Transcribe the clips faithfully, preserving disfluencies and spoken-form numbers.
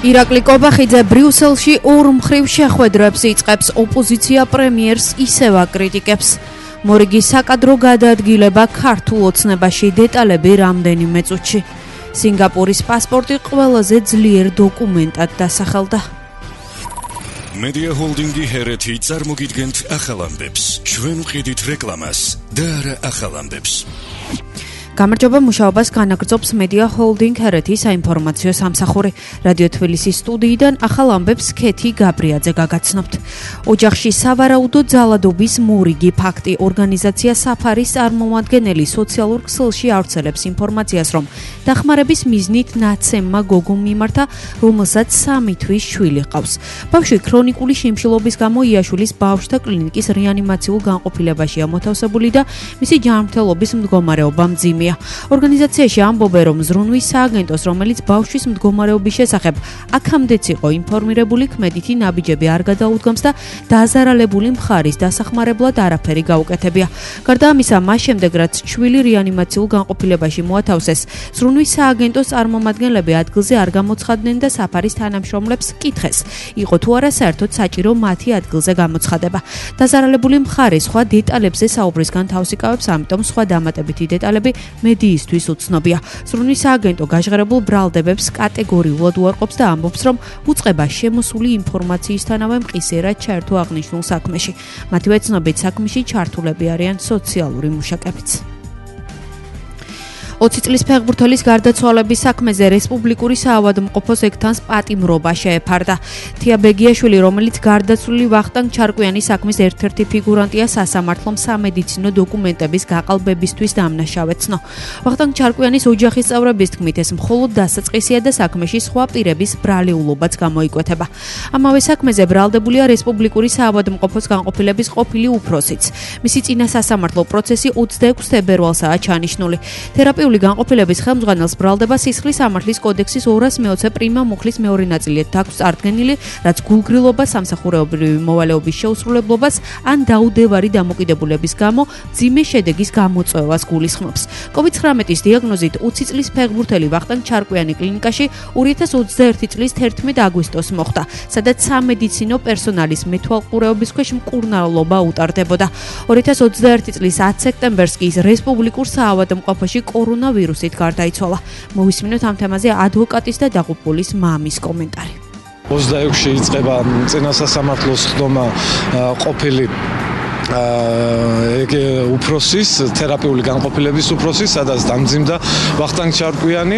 ირაკლი კობახიძე ბრიუსელში ორ მხრივ შეხვედრებს იწყებს, ოპოზიცია პრემიერს ისევ აკრიტიკებს. მორიგის საკადრო გადაადგილება ქართულ ოცნებაში, დეტალები რამდენიმე წუთში. სინგაპურის პასპორტი ყველაზე ძლიერ დოკუმენტად დასახელდა. Media Holdingi ჰერეთი წარმოგიდგენთ ახალ ამბებს. ჩვენ ვყიდით რეკლამას და არა ახალ ამბებს. გამარჯობა, მუშაობას განაგრძობს Media Holding ჰერეთის საინფორმაციო სამსახური. რადიო თბილისის სტუდიიდან ახალ ამბებს ქეთი გაბრიაძე გაგაცნობთ. ოჯახში სავარაუდო ძალადობის მორიგი ფაქტი. ორგანიზაცია საფარის წარმომადგენელი სოციალურ ქსელში ავრცელებს ინფორმაციას, რომ დახმარების მიზნით ნაცემმა გოგომ მიმართა, რომელსაც სამი თვის შვილი ჰყავს. ბავშვი ქრონიკული შიმშილობის გამო იაშვილის ბავშვთა კლინიკის რეანიმაციულ განყოფილებაშია მოთავსებული და მისი ჯანმრთელობის მდგომარეობა მძიმე. ორგანიზაციაში ამბობენ, რომ ზრუნვის სააგენტოს, რომელიც ბავშვის მდგომარეობის შესახებ აქამდეც იყო ინფორმირებული, ქმედითი ნაბიჯები არ გადაუდგამს და დაზარალებული მხარის დასახმარებლად არაფერი გაუკეთებია. გარდა ამისა, მას შემდეგ, რაც შვილი რეანიმაციულ განყოფილებაში მოათავსეს, ზრუნვის სააგენტოს წარმომადგენლები ადგილზე არ გამოცხადდნენ და საფარის თანამშრომლებს კითხეს, იყო თუ არა საერთოდ საჭირო მათი ადგილზე გამოცხადება. დაზარალებული მხარი სხვა დეტალებზე საუბრისგან თავს იკავებს, ამიტომ სხვა დამატებითი დეტალები მედიისთვის უცნობია. ზრუნვის სააგენტო გაჟღერებულ ბრალდებებს კატეგორიულად უარყოფს და ამბობს, რომ უწყება შემოსული ინფორმაციისთანავე მყისიერად ჩაერთო აღნიშნულ საქმეში. მათივე ცნობით, საქმეში ჩართულები არიან სოციალური მუშაკებიც. ოცი წლის ფეხბურთელის გარდაცვალების საქმეზე რესპუბლიკური საავადმყოფოს ეკთანს პატიმრობა შეეფარდა. თია ბეგიაშვილი, რომელიც გარდაცვლილი ვახტანგ ჩარკვიანის საქმის ერთ-ერთი ფიგურანტია, სასამართლომ სამედიცინო დოკუმენტების გაყალბებისთვის დამნაშავე ცნო. ვახტანგ ჩარკვიანის ოჯახის წევრების თქმით, ეს მხოლოდ დასაწყისია და საქმეში სხვა პირების ბრალეულობაც გამოიკვეთება. ამავე საქმეზე ბრალდებულია რესპუბლიკური საავადმყოფოს განყოფილების ყოფილი უფროსიც. მისი წინა სასამართლო პროცესი ოცდაექვსი თებერვალსაა ჩანიშნული. თერაპიული განყოფილების ხელმძღვანელს ბრალდება სისხლის სამართლის კოდექსის ორას მეოცე პრიმა მუხლის მეორე ნაწილიეთ აქვს წარდგენილი, რაც გულგრილობას, სამსახურეობრივი მოვალეობის შეუსრულებლობას ან დაუდევარი დამოკიდებულების გამო ძიმე შედეგის გამოწვევას გულისხმობს. კოვიდ ცხრამეტის დიაგნოზით ოცი წლის ფეხბურთელი ვახტანგ ჩარკვიანი კლინიკაში ორი ათას ოცდაერთი წლის თერთმეტ აგვისტოს მოხვდა, სადაც სამედიცინო პერსონალის მეთვალყურეობის ქვეშ მკურნალობა უტარდებოდა. ორი ათას ოცდაერთი წლის ათი სექტემბერს კი ის რესპუბლიკურ საავადმყოფოში კორონა ვირუსით გარდაიცვალა. მოვისმინოთ ამ თემაზე ადვოკატის და დაღუპულის მამის კომენტარი. ოცდაექვსში იწყება წინა სასამართლოს ხდომა ყოფილი ეგ უფროსის, თერაპიული განყოფილების უფროსის, სადაც დამძიმდა ვახტანგ ჩარკვიანი,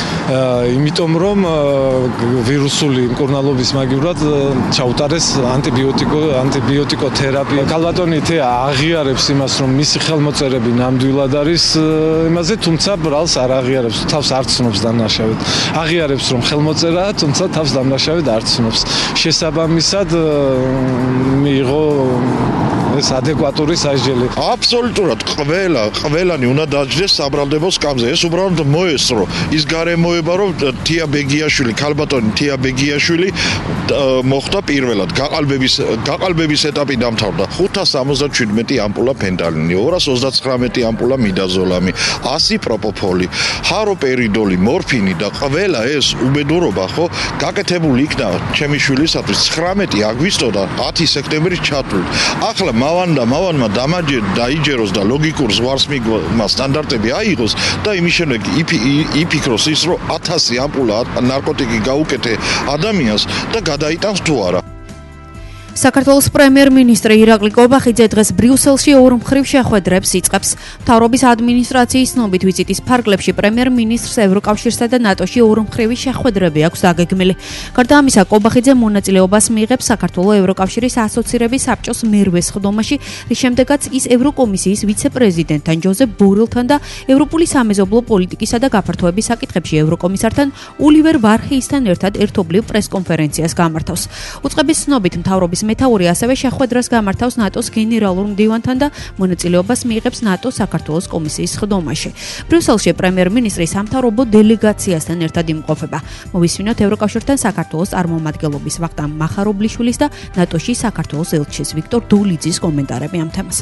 იმიტომ რომ ვირუსული მკურნალობის მაგივრად ჩაუტარეს ანტიბიოტიკო ანტიბიოტიკოთერაპია. ქალბატონი თეა აღიარებს იმას, რომ მისი ხელმოწერები ნამდვილად არის იმაზე, თუმცა ბრალს არ აღიარებს, თავს არ ცნობს დანაშავედ. აღიარებს, რომ ხელმოწერაა, თუმცა თავს დანაშავედ არ ცნობს. შესაბამისად მიიღო ეს ადეკვატური სასჯელი. აბსოლუტურად ყველა ყველანი უნდა დაჯდეს საბრალდებო სკამზე. ეს უბრალოდ მოესწრო ის გარემოება, რომ თია ბეგიაშვილი, ქალბატონი თია ბეგიაშვილი მოხდა პირველად გაყალბების გაყალბების ეტაპი დამთავრდა. ხუთას სამოცდაშვიდმეტი ამპულა ფენტანილი, ორას ოცდაცხრამეტი ამპულა მიდაზოლამი, ასი პროპოფოლი, ჰაროპერიდოლი, მორფინი და ყველა ეს უბედურობა ხო გაკეთებული იქნა ჩემი შვილისათვის ცხრამეტი აგვისტო და ათი სექტემბრის ჩათვლით. ახლა მავან და მავანმა დამაჯერ დაიჯეროს და ლოგიკურ ზვარს მიგმა სტანდარტები აიღოს და იმის შემდეგ იფიქროს ის, რომ ათასი ამპულა ნარკოტიკი გაუკეთე ადამიანს და გადაიტანს თუ არა. საქართველოს პრემიერ-მინისტრი ირაკლი კობახიძე დღეს ბრიუსელში ორ მხრივ შეხვედრებს იწყებს. მთავრობის ადმინისტრაციის ცნობით, ვიზიტის ფარგლებში პრემიერ-მინისტრს ევროკავშირსა და ნატოში ორ მხრივი შეხვედრები აქვს დაგეგმილი. გარდა ამისა, კობახიძე მონაწილეობას მიიღებს საქართველოს ევროკავშირის ასოცირების საბჭოს მერვე სხდომაში, რის შემდეგაც ის ევროკომისიის ვიცე-პრეზიდენტთან ჯოზეფ ბორელთან და ევროპული სამეზობლო პოლიტიკისა და გაფართოების საკითხებში ევროკომისართან ოლივერ ვარჰეისთან ერთად ერთობლივ პრესკონფერენციას გამართავს. უწყების ცნობით, მთავრობის მეთაური ასევე შეხვედრას გამართავს ნატოს გენერალურ მდივანთან და მონაწილეობას მიიღებს ნატოს საქართველოს კომისიის სხდომაში. ბრიუსელში პრემიერ-მინისტრი სამთავრობო დელეგაციასთან ერთად იმყოფება. მოვისმინოთ ევროკავშირთან საქართველოს წარმომადგენლობის ვახტანგ მახარობლიშვილის და ნატოში საქართველოს ელჩის ვიქტორ დოლიძის კომენტარები ამ თემაზე.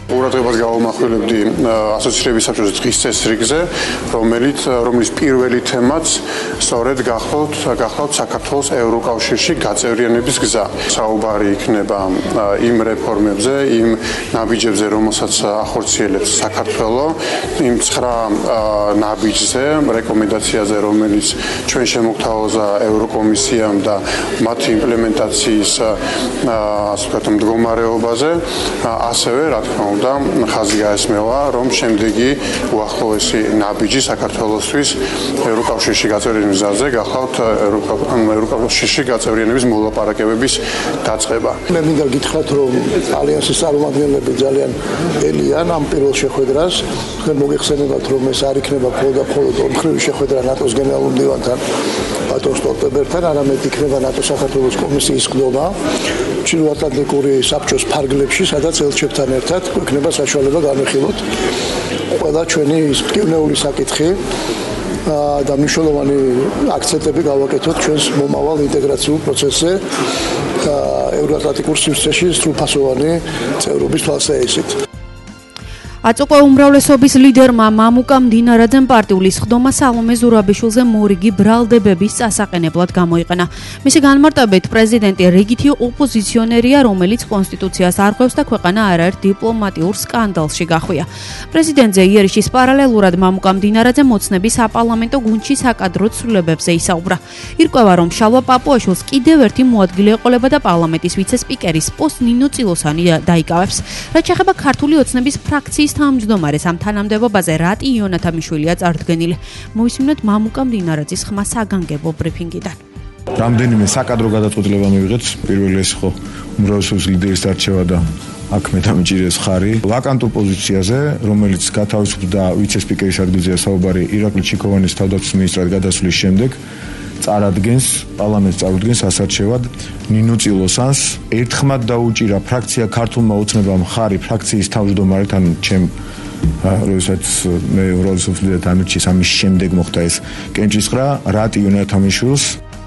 ყურადღებას გავამახვილებდი ასოცირების საბჭოს დღის წესრიგზე, რომელიც რომლის პირველი თემაც სწორედ გახლავთ გახლავთ საქართველოს ევროკავშირში გაწევრიანების გზა. საუბარი იქნება იმ რეფორმებზე, იმ ნაბიჯებზე, რომელსაც ახორციელებს საქართველოს, იმ ცხრა ნაბიჯზე, რეკომენდაციაზე, რომელიც ჩვენ შემოგთავაზა ევროკომისიამ და მათი იმპლემენტაციის ასე ვთქვათ მდგომარეობაზე, ასევე რა თქმა უნდა და ხაზი გაესმევა, რომ შემდეგი უახლოესი ნაბიჯი საქართველოსთვის ევროკავშირში გაწევრიანების გზაზე გახლავთ ევროკავშირში გაწევრიანების მოლაპარაკებების დაწყება. მე მინდა გითხრათ, რომ ალიანსის წარმომადგენლები ძალიან ელიან ამ პირველ შეხვედრას. თქვენ მოგეხსენებათ, რომ ეს არ იქნება მხოლოდ და მხოლოდ ორმხრივი შეხვედრა ნატოს გენერალურ მდივანთან ბატონ სტოლტენბერგთან, არამედ იქნება ნატოს საქართველოს კომისიის ხდომა ჩრდილოატლანტიკური საბჭოს ფარგლებში, სადაც ელჩებთან ერთად იქნება საშუალება განვიხილოთ ყველა ჩვენი მტკივნეული საკითხი და მნიშვნელოვანი აქცენტები გავაკეთოთ ჩვენს მომავალ ინტეგრაციულ პროცესზე ევროატლანტიკურ სივრცეში სრულფასოვანი წევრობის თვალსაჩინით. აწუყო უმრავლესობის ლიდერმა მამუკამ დინარაძემ პარტიული სხდომა სალომე ზურაბიშვილზე მორიგი ბრალდებების წასაყენებლად გამოიყენა. მისი განმარტებით, პრეზიდენტი რიგითი ოპოზიციონერია, რომელიც კონსტიტუციას არღვევს და ქვეყანა არაერთ დიპლომატიურ სკანდალში გახვია. პრეზიდენტზე იერიშის პარალელურად მამუკამ დინარაძემ მოცნების საპარლამენტო გუნდში საკადრო ცვლილებებზე ისაუბრა. ირკვევა, რომ შალვა პაპუაშვილს კიდევ ერთი მოადგილე ეყოლება და პარლამენტის ვიცე-სპიკერის პოსტს ნინო წილოსანი დაიკავებს. რაც შეეხება ქართული ოცნების ფრაქციის თავმჯდომარეს ამ თანამდებობაზე რატი იონათამიშვილია წარდგენილი. მოვისმინოთ მამუკამ დინარაძის ხმა საგანგებო ბრიფინგიდან. რამდენიმე საკადრო გადაწყვეტილება მივიღეთ. პირველი ეს ხო უმრავლესობის ლიდერის არჩევა და აქ მე დამიჭირეს ხარი ვაკანტურ პოზიციაზე, რომელიც გათავისუფლდა ვიცე-სპიკერის ადგილზეა საუბარი ირაკლი ჩიქოვანის თავდაცვის მინისტრად გადასვლის შემდეგ. წარადგენს პარლამენტს წარუდგენს ასარჩევად ნინო წილოსანს. ერთხმად დაუჭირა ფრაქცია ქართულმა ოცნებამ ხარი ფრაქციის თავმჯდომარედ, ან ჩემ როდესაც მე უმრავლესობის ლიდერად ამირჩიეს, ამის შემდეგ მოხდა ეს კენჭისყრა რატი იონათამიშვილს.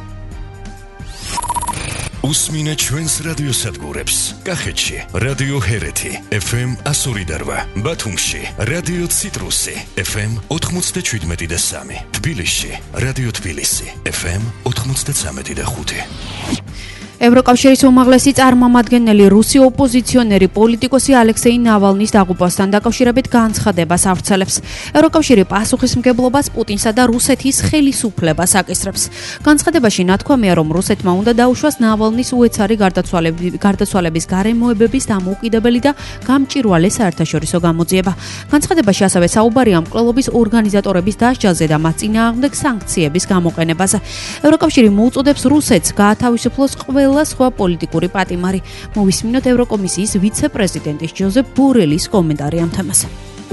უსმინე ჩვენს რადიოსადგურებს. კახეთში რადიო ჰერეთი ეფ ემ εκατო ორი და რვა, ბათუმში რადიო ციტრუსი ეფ ემ ოთხმოცდაშვიდმეტი და სამი, თბილისში რადიო თბილისი ეფ ემ ოთხმოცდაცამეტი და ხუთი. ევროკავშირის უმაღლესი წარმომადგენელი რუსი ოპოზიციონერი პოლიტიკოსი ალექსეი ნავალნის დაღუპვასთან დაკავშირებით განცხადებას ავრცელებს. ევროკავშირი პასუხისმგებლობას პუტინსა და რუსეთის ხელისუფლებას აკისრებს. განცხადებაში ნათქვამია, რომ რუსეთმა უნდა დაუშვას ნავალნის უეცარი გარდაცვალების გარემოებების დამოუკიდებელი და გამჭვირვალე საერთაშორისო გამოძიება. განცხადებაში ასევე საუბარია მკვლელობის ორგანიზატორების დასჯაზე და მათ წინააღმდეგ სანქციების გამოყენებაზე. ევროკავშირი მოუწოდებს რუსეთს გაათავისუფლოს ყველა სხვა პოლიტიკური პატიმარი. მოვისმინოთ ევროკომისიის ვიცე-პრეზიდენტის ჯოზეფ ბორელის კომენტარი ამ თემაზე.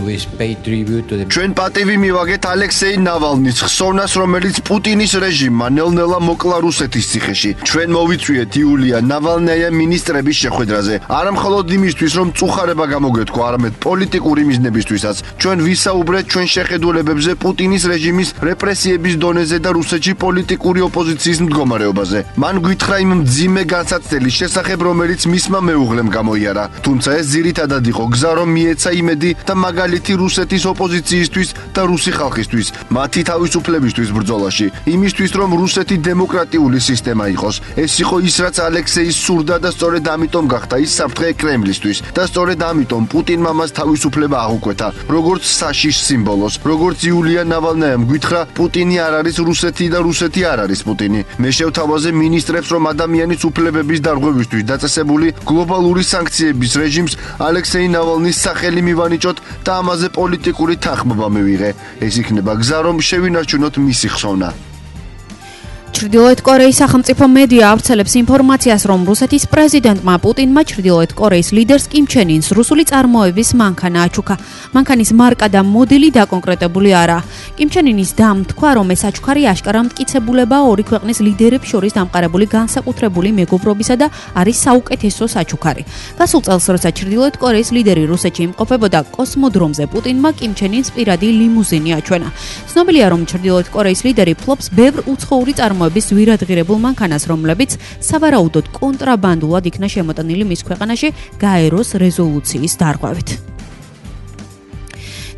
ჩვენ პატივი მივაგეთ ალექსეი ნავალნის ხსოვნას, რომელიც პუტინის რეჟიმმა ნელ-ნელა მოკლა რუსეთის ციხეში. ჩვენ მოვიწვიეთ იულია ნავალნაია მინისტრების შეხვედრაზე. არა მხოლოდ იმისთვის, რომ წუხარება გამოგეთქვა, არამედ პოლიტიკური მიზნებისთვისაც. ჩვენ ვისაუბრეთ ჩვენ შეხედულებებზე პუტინის რეჟიმის რეპრესიების დონეზე და რუსეთში პოლიტიკური ოპოზიციის მდგომარეობაზე. მან გვითხრა იმ მძიმე განსაცდელის შესახებ, რომელიც მისმა მეუღლემ გამოიარა. თუმცა ეს ძირითადად იყო გზა, რომ მიეცა იმედი და მაგალითი რუსეთის ოპოზიციისთვის და რუსი ხალხისთვის, მათი თავისუფლებისთვის ბრძოლაში, იმისთვის, რომ რუსეთი დემოკრატიული სისტემა იყოს. ეს იყო ის, რაც ალექსეის სურდა და სწორედ ამიტომ გახდა ის საფრთხე კრემლისთვის და სწორედ ამიტომ პუტინმა მას თავისუფლება აღუკვეთა, როგორც საშიშ სიმბოლოს. როგორც იულია ნავალნაიამ გვითხრა, პუტინი არ არის რუსეთი და რუსეთი არ არის პუტინი. მე შევთავაზე მინისტრებს, რომ ადამიანის უფლებების დარღვევისთვის დაწესებული გლობალური სანქციების რეჟიმს ალექსეი ნავალნის სახელი მივანიჭოთ და ამაზე პოლიტიკური თანხმობა მივიღე. ეს იქნება გზა, რომ შევინარჩუნოთ მისი ხსოვნა. ჩრდილოეთ კორეის სახელმწიფო მედია ავრცელებს ინფორმაციას, რომ რუსეთის პრეზიდენტმა პუტინმა ჩრდილოეთ კორეის ლიდერს კიმ ჩენ ინს რუსული წარმოების მანქანა აჩუქა. მანქანის მარკა და მოდელი დაკონკრეტებული არაა. კიმ ჩენ ინის დამთქვა, რომ ეს აჩუქარი აშკარა მტკიცებულებაა ორი ქვეყნის ლიდერებს შორის დამყარებული განსაკუთრებული მეგობრობისა და არის საუკეთესო საჩუქარი. გასულ წელს, როცა ჩრდილოეთ კორეის ლიდერი რუსეთში იმყოფებოდა კოსმოდრომზე, პუტინმა კიმ ჩენ ინს პირადი ლიმუზინი აჩვენა. ცნობილია, რომ ჩრდილოეთ კორეის ლიდერი ფლობს ბევრ უცხოური წარმოების ვირადღირებულ მანქანას, რომლებიც სავარაუდოდ კონტრაბანდულად იქნა შემოტანილი მის ქვეყანაში გაეროს რეზოლუციის დარღვევით.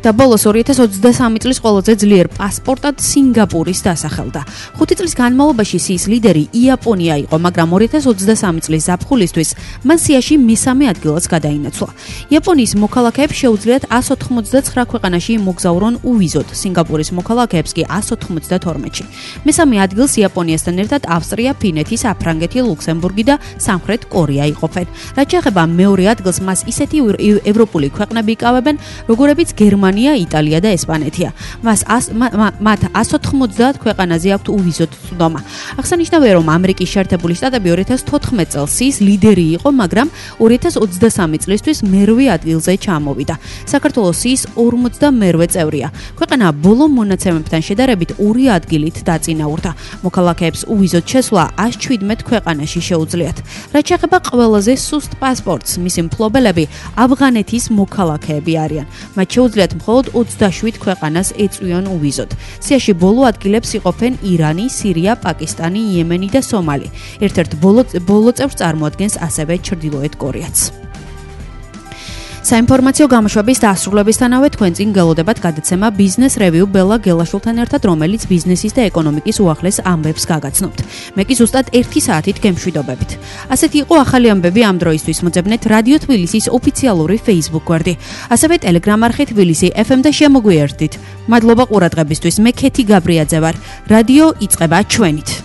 და ბოლოს ორი ათას ოცდასამი წლის ყველაზე ძლიერ პასპორტად სინგაპურის დასახელდა. ხუთი წლის განმავლობაში სიის ლიდერი იაპონია იყო, მაგრამ ორი ათას ოცდასამი წლის ზაფხულისთვის მან სიაში მესამე ადგილას გადაინაცვლა. იაპონიის მოქალაქეებს შეუძლიათ εκατს ოთხმოცდაცხრა ქვეყანაში მოგზაურონ უვიზოდ, სინგაპურის მოქალაქეებს კი εκατს ოთხმოცდათორმეტში. მესამე ადგილს იაპონიასთან ერთად ავსტრია, ფინეთი, საფრანგეთი, ლუქსემბურგი და სამხრეთ კორეა იყოფენ. რაც შეეხება მეორე ადგილს, მას ისეთი ევროპული ქვეყნები იკავებენ, როგორებიც გერმანია, იტალია და ესპანეთია. მას მათ εκατს ოთხმოცდაათ ქვეყანაზე აქვთ უვიზოდ წვდომა. აღსანიშნავია, რომ ამერიკის შეერთებული შტატები ორი ათას თოთხმეტ წელს სიის ლიდერი იყო, მაგრამ ორი ათას ოცდასამი წლისთვის მერვე ადგილზე ჩამოვიდა. საქართველოს სიის ორმოცდამერვე წევრია. ქვეყანა ბოლო მონაცემებთან შედარებით ორი ადგილით დაწინაურდა. მოქალაქეებს უვიზოდ შესვლა ას შვიდმეტ ქვეყანაში შეუძლიათ. რაც შეეხება ყველაზე სუსტ პასპორტს, მისი მფლობელები ავღანეთის მოქალაქეები არიან. მათ შეუძლიათ მხოლოდ ოცდაშვიდ ქვეყანას ეწვიონ უვიზოდ. სიაში ბოლო ადგილებს იყოფენ ირანი, სირია, პაკისტანი, იემენი და სომალი. ერთ-ერთ ბოლო ბოლო წევრს წარმოადგენს ასევე ჩრდილოეთ კორეაც. საინფორმაციო გამოშვების დასრულებისთანავე თქვენ წინ გელოდებათ გადაცემა Business Review ბელა გელაშვილთან ერთად, რომელიც ბიზნესის და ეკონომიკის უახლეს ამბებს გაგაცნობთ. მე კი ზუსტად ერთი საათით გემშვიდობებით. ასეთი იყო ახალი ამბები ამ დროისთვის. მოძებნეთ რადიო თბილისის ოფიციალური Facebook გვერდი, ასევე Telegram არხი თბილისი ეფ ემ და შემოგვიერთდით. მადლობა ყურადღებისთვის. მე ქეთი გაბრიაძე ვარ. რადიო იწყება ჩვენით.